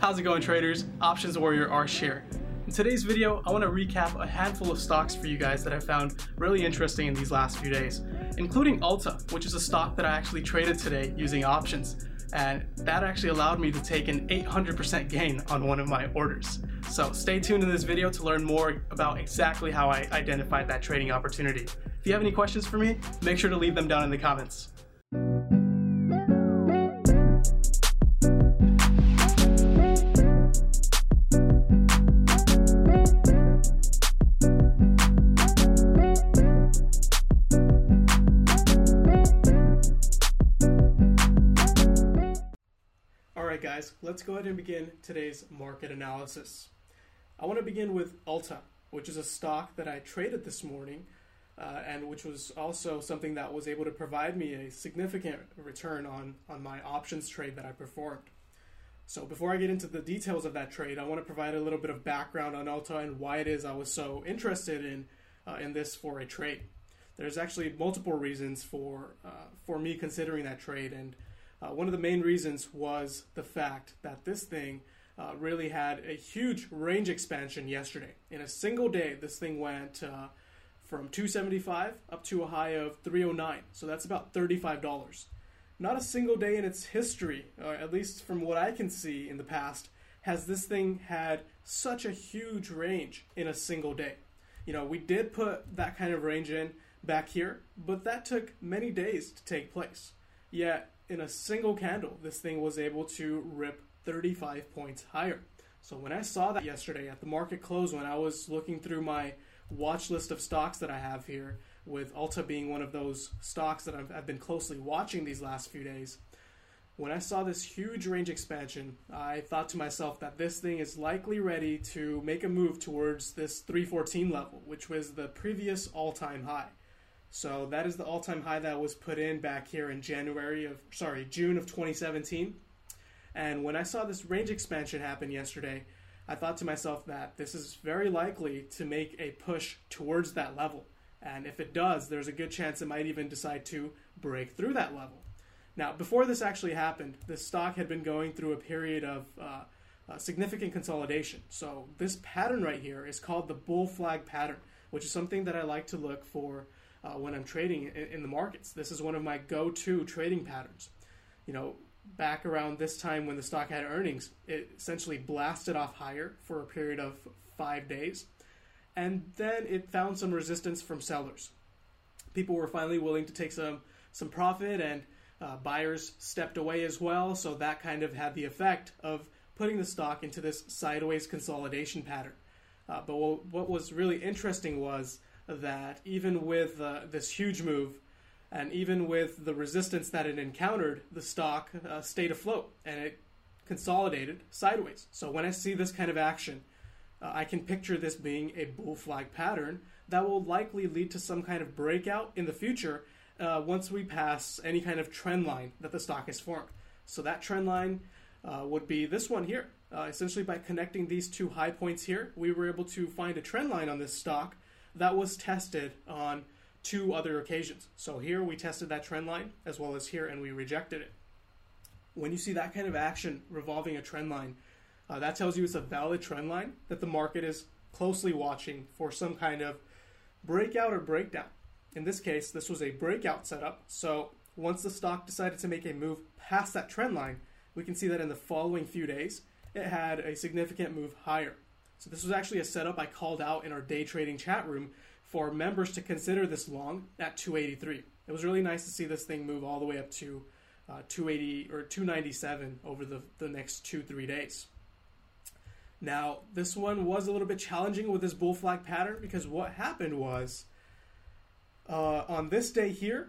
How's it going, traders? Options Warrior Arsh here. In today's video, I want to recap a handful of stocks for you guys that I found really interesting in these last few days, including Ulta, which is a stock that I actually traded today using options, and that actually allowed me to take an 800% gain on one of my orders. So stay tuned in this video to learn more about exactly how I identified that trading opportunity. If you have any questions for me, make sure to leave them down in the comments. Alright guys, let's go ahead and begin today's market analysis. I want to begin with Ulta, which is a stock that I traded this morning and which was also something that was able to provide me a significant return on my options trade that I performed. So before I get into the details of that trade, I want to provide a little bit of background on Ulta and why it is I was so interested in this for a trade. There's actually multiple reasons for me considering that trade, and one of the main reasons was the fact that this thing really had a huge range expansion yesterday. In a single day, this thing went from $275 up to a high of $309. So that's about $35. Not a single day in its history, or at least from what I can see in the past, has this thing had such a huge range in a single day. You know, we did put that kind of range in back here, but that took many days to take place. Yet, in a single candle, this thing was able to rip 35 points higher. So when I saw that yesterday at the market close, when I was looking through my watch list of stocks that I have here, with Ulta being one of those stocks that I've been closely watching these last few days, when I saw this huge range expansion, I thought to myself that this thing is likely ready to make a move towards this 314 level, which was the previous all-time high. So that is the all-time high that was put in back here in June of 2017. And when I saw this range expansion happen yesterday, I thought to myself that this is very likely to make a push towards that level. And if it does, there's a good chance it might even decide to break through that level. Now, before this actually happened, this stock had been going through a period of significant consolidation. So this pattern right here is called the bull flag pattern, which is something that I like to look for when I'm trading in the markets. This is one of my go-to trading patterns. You know, back around this time when the stock had earnings, it essentially blasted off higher for a period of 5 days, and then it found some resistance from sellers. People were finally willing to take some profit, and buyers stepped away as well, so that kind of had the effect of putting the stock into this sideways consolidation pattern. But what was really interesting was that even with this huge move, and even with the resistance that it encountered, the stock stayed afloat and it consolidated sideways. So when I see this kind of action, I can picture this being a bull flag pattern that will likely lead to some kind of breakout in the future once we pass any kind of trend line that the stock has formed. So that trend line would be this one here. Essentially, by connecting these two high points here, we were able to find a trend line on this stock that was tested on 2 other occasions. So here we tested that trend line, as well as here, and we rejected it. When you see that kind of action revolving a trend line, that tells you it's a valid trend line that the market is closely watching for some kind of breakout or breakdown. In this case, this was a breakout setup. So once the stock decided to make a move past that trend line, we can see that in the following few days, it had a significant move higher. So this was actually a setup I called out in our day trading chat room for members to consider this long at 283. It was really nice to see this thing move all the way up to 280 or 297 over the next 2-3 days. Now, this one was a little bit challenging with this bull flag pattern, because what happened was on this day here,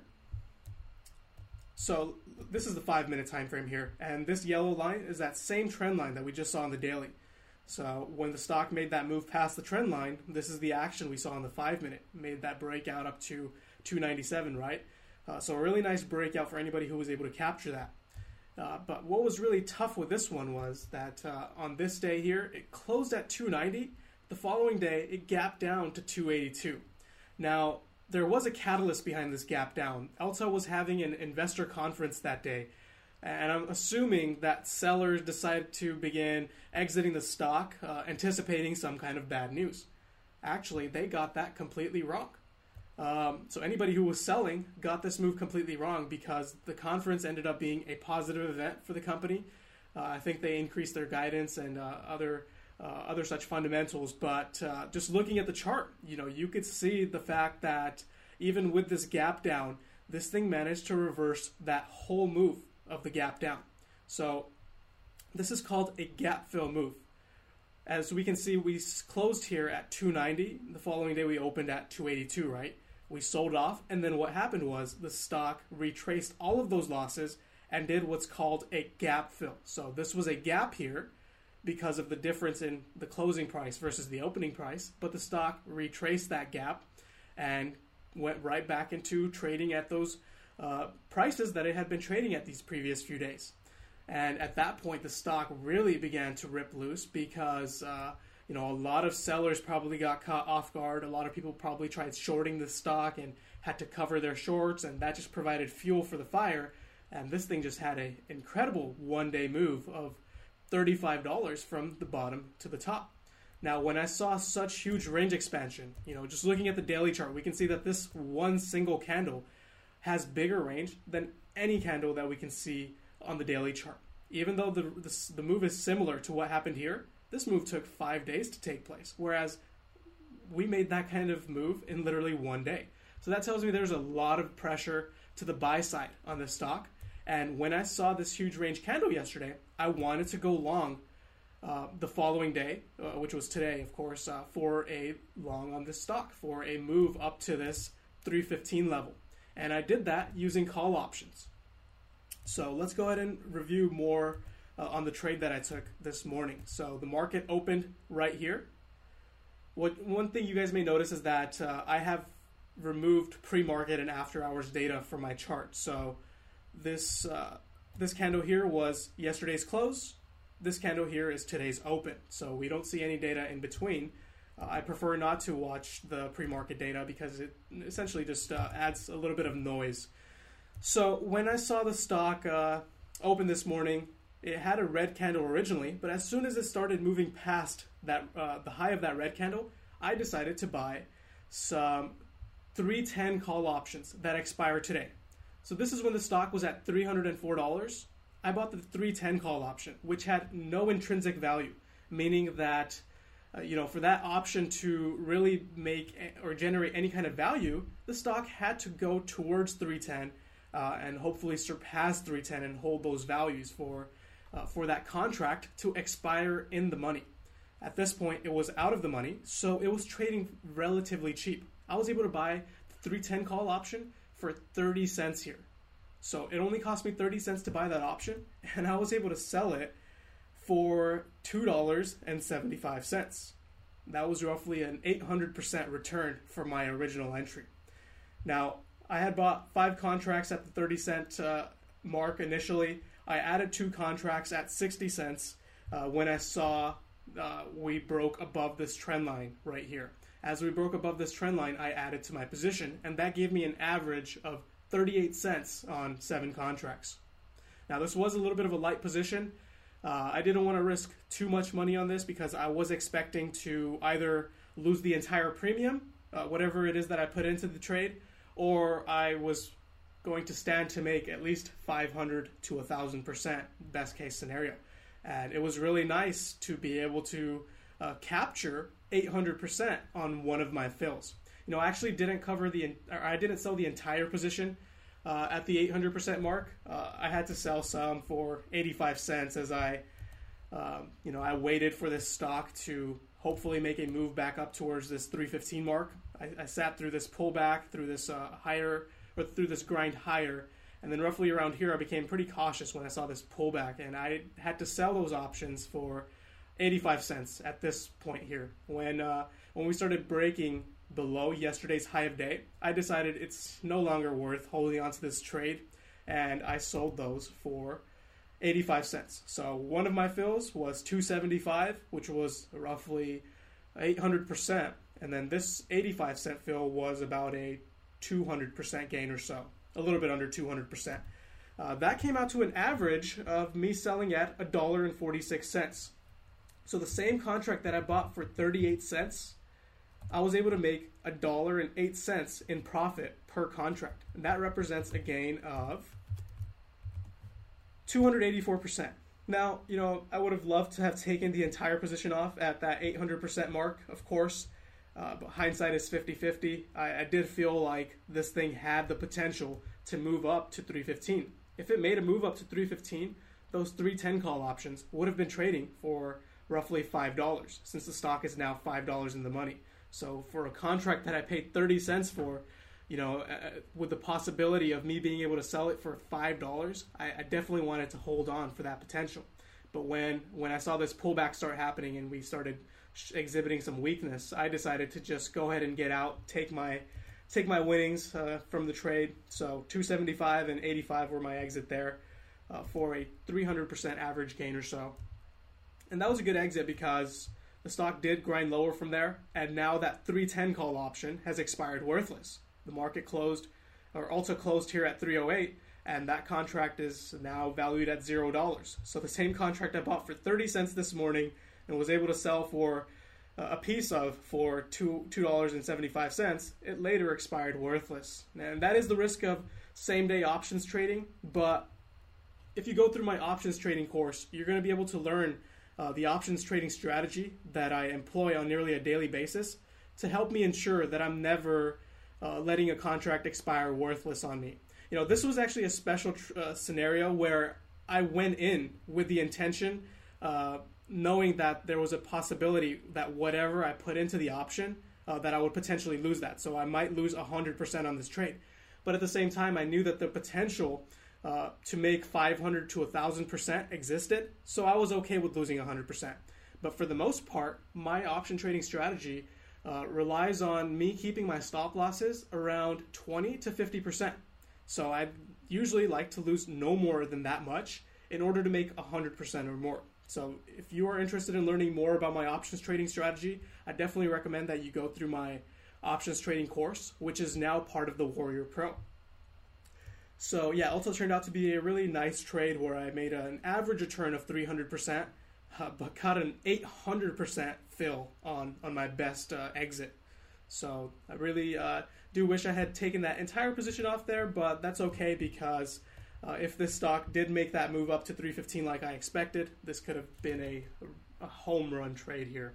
so this is the 5-minute time frame here, and this yellow line is that same trend line that we just saw on the daily. So when the stock made that move past the trend line, this is the action we saw on the 5-minute. Made that breakout up to 297, right? So a really nice breakout for anybody who was able to capture that. But what was really tough with this one was that on this day here, it closed at 290. The following day, it gapped down to 282. Now, there was a catalyst behind this gap down. Ulta was having an investor conference that day, And I'm assuming that sellers decided to begin exiting the stock, anticipating some kind of bad news. Actually, they got that completely wrong. So anybody who was selling got this move completely wrong because the conference ended up being a positive event for the company. I think they increased their guidance and other such fundamentals. But just looking at the chart, you could see the fact that even with this gap down, this thing managed to reverse that whole move of the gap down. So this is called a gap fill move. As we can see, we closed here at 290. The following day we opened at 282, right? We sold off, and then what happened was the stock retraced all of those losses and did what's called a gap fill. So this was a gap here because of the difference in the closing price versus the opening price, but the stock retraced that gap and went right back into trading at those prices that it had been trading at these previous few days. And at that point, the stock really began to rip loose because a lot of sellers probably got caught off guard. A lot of people probably tried shorting the stock and had to cover their shorts, and that just provided fuel for the fire. And this thing just had an incredible one-day move of $35 from the bottom to the top. Now, when I saw such huge range expansion, just looking at the daily chart, we can see that this one single candle has bigger range than any candle that we can see on the daily chart. Even though the move is similar to what happened here, this move took 5 days to take place, whereas we made that kind of move in literally 1 day. So that tells me there's a lot of pressure to the buy side on this stock. And when I saw this huge range candle yesterday, I wanted to go long the following day, which was today, of course, for a long on this stock, for a move up to this 315 level. And I did that using call options. So let's go ahead and review more on the trade that I took this morning. So the market opened right here. One thing you guys may notice is that I have removed pre-market and after-hours data from my chart. So this candle here was yesterday's close. This candle here is today's open. So we don't see any data in between. I prefer not to watch the pre-market data because it essentially just adds a little bit of noise. So when I saw the stock open this morning, it had a red candle originally, but as soon as it started moving past that the high of that red candle, I decided to buy some 310 call options that expire today. So this is when the stock was at $304. I bought the 310 call option, which had no intrinsic value, meaning that for that option to really make or generate any kind of value, the stock had to go towards 310 and hopefully surpass 310 and hold those values for that contract to expire in the money. At this point, it was out of the money, so it was trading relatively cheap. I was able to buy the 310 call option for 30 cents here. So it only cost me 30 cents to buy that option, and I was able to sell it for $2.75. That was roughly an 800% return for my original entry. Now, I had bought 5 contracts at the 30 cent mark initially. I added 2 contracts at 60 cents when I saw we broke above this trend line right here. As we broke above this trend line, I added to my position, and that gave me an average of 38 cents on 7 contracts. Now, this was a little bit of a light position. I didn't want to risk too much money on this because I was expecting to either lose the entire premium, whatever it is that I put into the trade, or I was going to stand to make at least 500 to 1,000%, best case scenario. And it was really nice to be able to capture 800% on one of my fills. I actually didn't I didn't sell the entire position at the 800% mark. I had to sell some for 85 cents as I waited for this stock to hopefully make a move back up towards this 315 mark. I sat through this pullback, through this through this grind higher, and then roughly around here I became pretty cautious when I saw this pullback, and I had to sell those options for 85 cents at this point here. When we started breaking below yesterday's high of day, I decided it's no longer worth holding on to this trade, and I sold those for 85 cents. So one of my fills was 275, which was roughly 800%, and then this 85 cent fill was about a 200% gain or so, a little bit under 200%. That came out to an average of me selling at $1.46. So the same contract that I bought for 38 cents, I was able to make $1.08 in profit per contract. And that represents a gain of 284%. Now, I would have loved to have taken the entire position off at that 800% mark, of course. But hindsight is 50-50. I did feel like this thing had the potential to move up to 315. If it made a move up to 315, those 310 call options would have been trading for roughly $5, since the stock is now $5 in the money. So for a contract that I paid 30 cents for, with the possibility of me being able to sell it for $5, I definitely wanted to hold on for that potential. But when I saw this pullback start happening and we started exhibiting some weakness, I decided to just go ahead and get out, take my winnings from the trade. So 275 and 85 were my exit there for a 300% average gain or so. And that was a good exit because the stock did grind lower from there, and now that 310 call option has expired worthless. The market closed, or Alta closed here at 308, and that contract is now valued at $0. So the same contract I bought for 30 cents this morning and was able to sell for a piece of for $2.75, it later expired worthless. And that is the risk of same-day options trading, but if you go through my options trading course, you're going to be able to learn the options trading strategy that I employ on nearly a daily basis to help me ensure that I'm never letting a contract expire worthless on me. This was actually a special scenario where I went in with the intention, knowing that there was a possibility that whatever I put into the option, that I would potentially lose that. So I might lose 100% on this trade. But at the same time, I knew that the potential to make 500 to 1,000% existed, so I was okay with losing 100%. But for the most part, my option trading strategy relies on me keeping my stop losses around 20 to 50%. So I usually like to lose no more than that much in order to make 100% or more. So if you are interested in learning more about my options trading strategy, I definitely recommend that you go through my options trading course, which is now part of the Warrior Pro. So yeah, Alta turned out to be a really nice trade where I made an average return of 300%, but got an 800% fill on my best exit. So I really do wish I had taken that entire position off there, but that's okay because if this stock did make that move up to 315 like I expected, this could have been a home run trade here.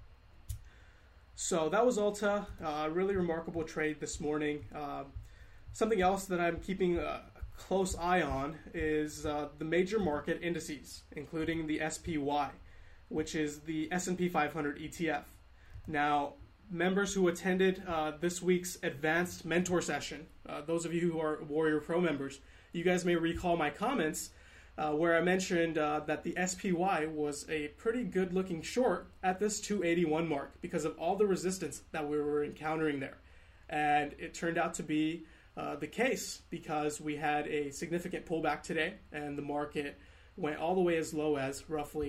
So that was Alta, a really remarkable trade this morning. Something else that I'm keeping a close eye on is the major market indices, including the SPY, which is the S&P 500 ETF. Now, members who attended this week's advanced mentor session, those of you who are Warrior Pro members, you guys may recall my comments where I mentioned that the SPY was a pretty good looking short at this 281 mark because of all the resistance that we were encountering there. And it turned out to be the case because we had a significant pullback today and the market went all the way as low as roughly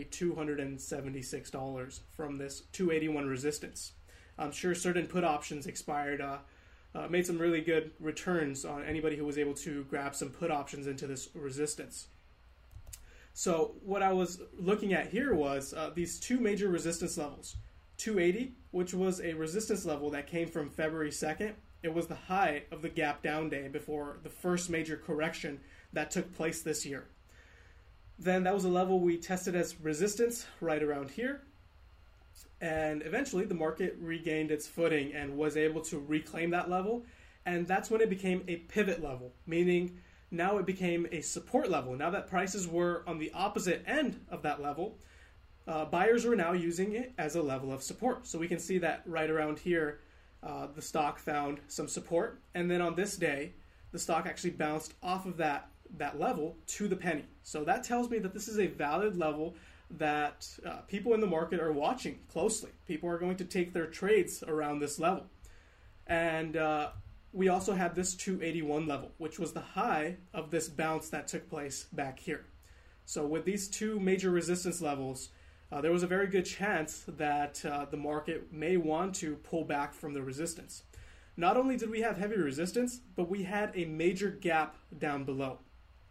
$276 from this 281 resistance. I'm sure certain put options expired, made some really good returns on anybody who was able to grab some put options into this resistance. So what I was looking at here was these two major resistance levels. 280, which was a resistance level that came from February 2nd. It was the high of the gap down day before the first major correction that took place this year. Then that was a level we tested as resistance right around here. And eventually the market regained its footing and was able to reclaim that level. And that's when it became a pivot level, meaning now it became a support level. Now that prices were on the opposite end of that level, buyers were now using it as a level of support. So we can see that right around here, the stock found some support. And then on this day, the stock actually bounced off of that level to the penny. So that tells me that this is a valid level that people in the market are watching closely. People are going to take their trades around this level. And we also have this 281 level, which was the high of this bounce that took place back here. So with these two major resistance levels, there was a very good chance that the market may want to pull back from the resistance. Not only did we have heavy resistance, but we had a major gap down below.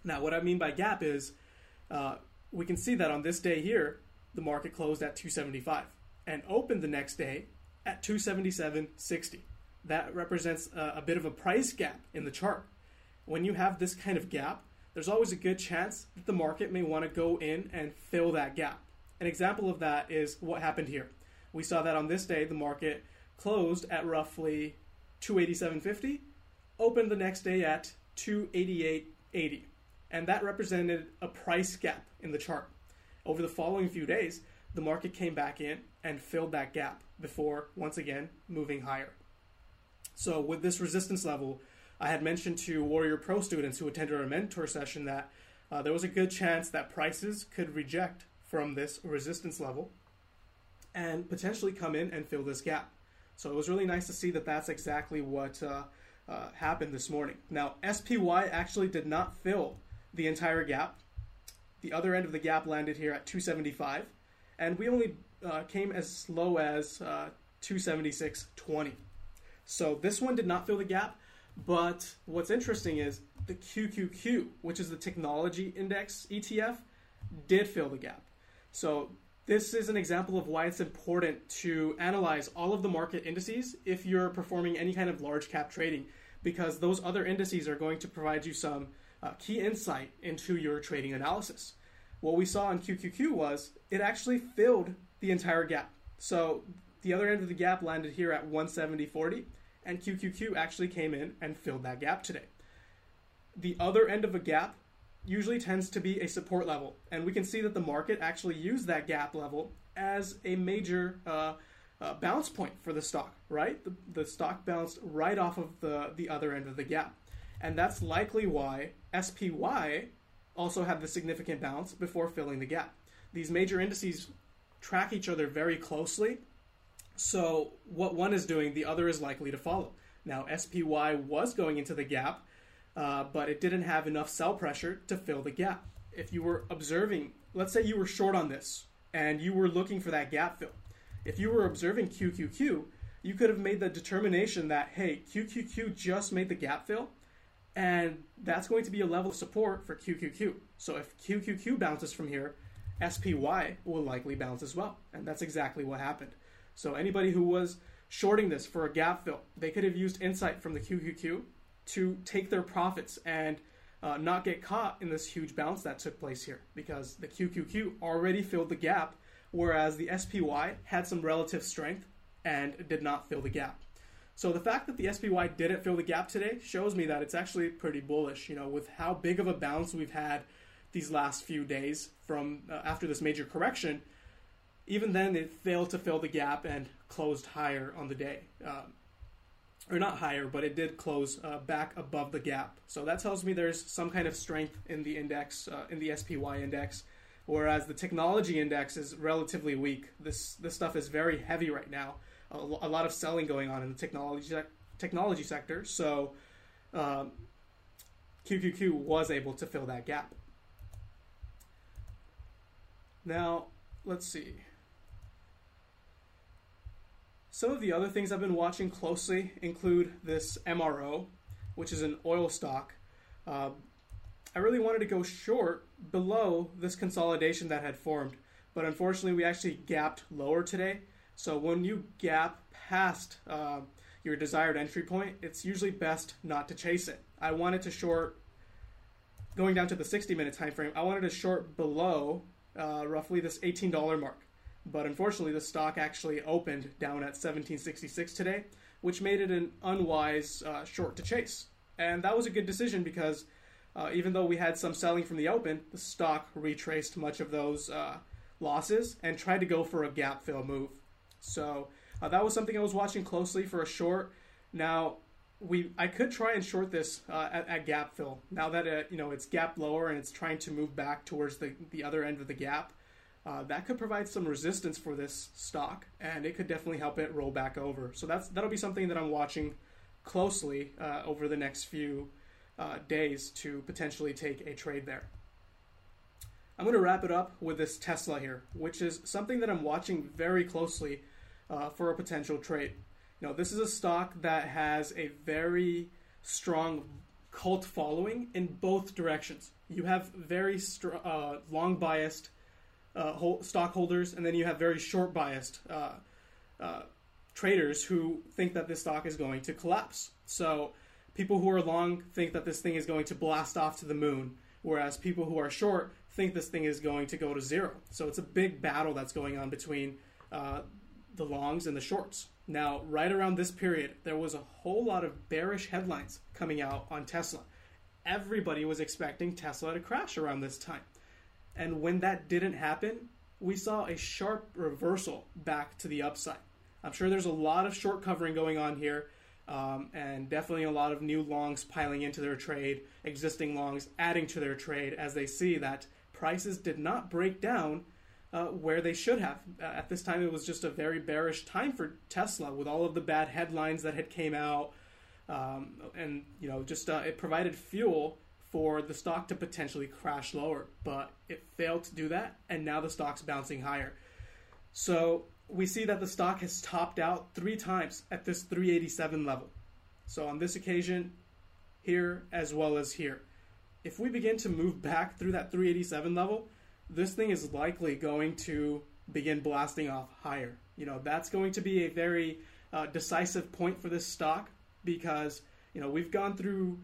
Now, what I mean by gap is we can see that on this day here, the market closed at 275 and opened the next day at 277.60. That represents a bit of a price gap in the chart. When you have this kind of gap, there's always a good chance that the market may want to go in and fill that gap. An example of that is what happened here. We saw that on this day, the market closed at roughly 287.50, opened the next day at 288.80, and that represented a price gap in the chart. Over the following few days, the market came back in and filled that gap before, once again, moving higher. So with this resistance level, I had mentioned to Warrior Pro students who attended our mentor session that there was a good chance that prices could reject from this resistance level and potentially come in and fill this gap. So it was really nice to see that that's exactly what happened this morning. Now, SPY actually did not fill the entire gap. The other end of the gap landed here at 275, and we only came as low as 276.20. So this one did not fill the gap, but what's interesting is the QQQ, which is the technology index ETF, did fill the gap. So this is an example of why it's important to analyze all of the market indices if you're performing any kind of large cap trading, because those other indices are going to provide you some key insight into your trading analysis. What we saw in QQQ was it actually filled the entire gap. So the other end of the gap landed here at 170.40, and QQQ actually came in and filled that gap today. The other end of a gap usually tends to be a support level, and we can see that the market actually used that gap level as a major bounce point for the stock, right? The stock bounced right off of the other end of the gap, and that's likely why SPY also had the significant bounce before filling the gap. These major indices track each other very closely, so what one is doing, the other is likely to follow. Now, SPY was going into the gap, but it didn't have enough sell pressure to fill the gap. If you were observing, let's say you were short on this, and you were looking for that gap fill. If you were observing QQQ, you could have made the determination that, hey, QQQ just made the gap fill, and that's going to be a level of support for QQQ. So if QQQ bounces from here, SPY will likely bounce as well, and that's exactly what happened. So anybody who was shorting this for a gap fill, they could have used insight from the QQQ to take their profits and not get caught in this huge bounce that took place here, because the QQQ already filled the gap, whereas the SPY had some relative strength and did not fill the gap. So the fact that the SPY didn't fill the gap today shows me that it's actually pretty bullish, with how big of a bounce we've had these last few days from after this major correction. Even then, it failed to fill the gap and closed higher on the day. Or not higher, but it did close back above the gap. So that tells me there's some kind of strength in the index, in the SPY index, whereas the technology index is relatively weak. This stuff is very heavy right now. A lot of selling going on in the technology sector. So QQQ was able to fill that gap. Now, let's see. Some of the other things I've been watching closely include this MRO, which is an oil stock. I really wanted to go short below this consolidation that had formed, but unfortunately we actually gapped lower today. So when you gap past your desired entry point, it's usually best not to chase it. I wanted to short, going down to the 60-minute time frame, I wanted to short below roughly this $18 mark. But unfortunately, the stock actually opened down at 17.66 today, which made it an unwise short to chase. And that was a good decision because even though we had some selling from the open, the stock retraced much of those losses and tried to go for a gap fill move. So that was something I was watching closely for a short. Now, I could try and short this at gap fill. Now that it's gapped lower and it's trying to move back towards the other end of the gap. That could provide some resistance for this stock, and it could definitely help it roll back over. So that'll be something that I'm watching closely over the next few days to potentially take a trade there. I'm going to wrap it up with this Tesla here, which is something that I'm watching very closely for a potential trade. This is a stock that has a very strong cult following in both directions. You have very long biased stockholders, and then you have very short biased traders who think that this stock is going to collapse. So people who are long think that this thing is going to blast off to the moon, whereas people who are short think this thing is going to go to zero. So it's a big battle that's going on between the longs and the shorts. Now, right around this period, there was a whole lot of bearish headlines coming out on Tesla. Everybody was expecting Tesla to crash around this time. And when that didn't happen, we saw a sharp reversal back to the upside. I'm sure there's a lot of short covering going on here, and definitely a lot of new longs piling into their trade, existing longs adding to their trade as they see that prices did not break down where they should have. At this time, it was just a very bearish time for Tesla with all of the bad headlines that had came out, and it provided fuel for the stock to potentially crash lower, but it failed to do that, and now the stock's bouncing higher. So we see that the stock has topped out 3 times at this 387 level. So on this occasion, here as well as here. If we begin to move back through that 387 level, this thing is likely going to begin blasting off higher. That's going to be a very decisive point for this stock, because we've gone through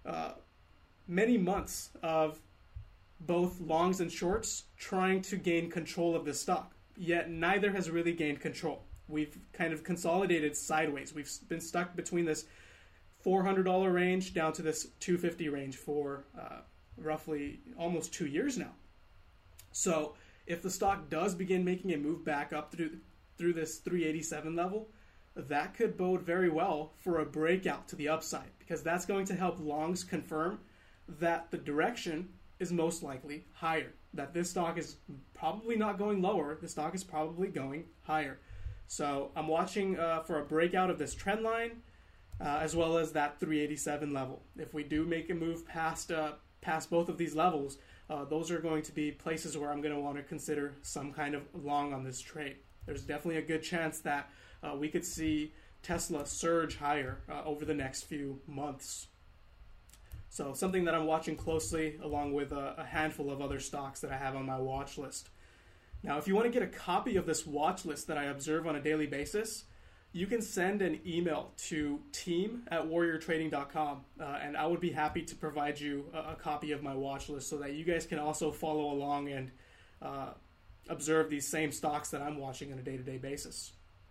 many months of both longs and shorts trying to gain control of this stock, yet neither has really gained control. We've kind of consolidated sideways. We've been stuck between this $400 range down to this $250 range for roughly almost 2 years now. So if the stock does begin making a move back up through this 387 level, that could bode very well for a breakout to the upside, because that's going to help longs confirm that the direction is most likely higher, that this stock is probably not going lower, the stock is probably going higher. So I'm watching for a breakout of this trend line, as well as that 387 level. If we do make a move past both of these levels, those are going to be places where I'm going to want to consider some kind of long on this trade. There's definitely a good chance that we could see Tesla surge higher over the next few months. So something that I'm watching closely, along with a handful of other stocks that I have on my watch list. Now, if you want to get a copy of this watch list that I observe on a daily basis, you can send an email to team@warriortrading.com, and I would be happy to provide you a copy of my watch list so that you guys can also follow along and observe these same stocks that I'm watching on a day-to-day basis.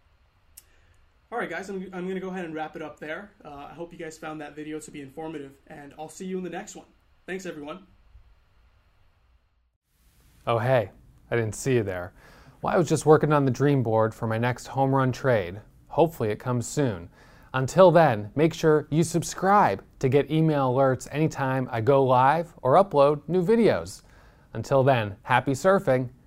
All right, guys, I'm going to go ahead and wrap it up there. I hope you guys found that video to be informative, and I'll see you in the next one. Thanks, everyone. Oh, hey, I didn't see you there. Well, I was just working on the dream board for my next home run trade. Hopefully it comes soon. Until then, make sure you subscribe to get email alerts anytime I go live or upload new videos. Until then, happy surfing